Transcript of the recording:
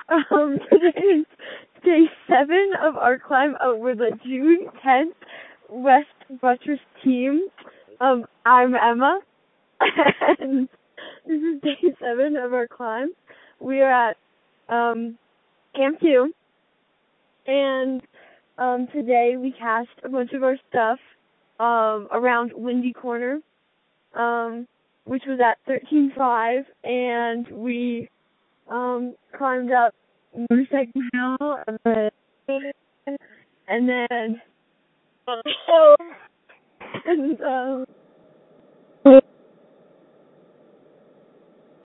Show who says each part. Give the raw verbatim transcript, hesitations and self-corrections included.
Speaker 1: Um, today is day seven of our climb over the June tenth West Buttress team. Um, I'm Emma, and this is day seven of our climb. We are at um, Camp two, and um, today we cached a bunch of our stuff um, around Windy Corner, um, which was at thirteen five, and we um, climbed up Motorcycle Hill, and then, and then, and, um,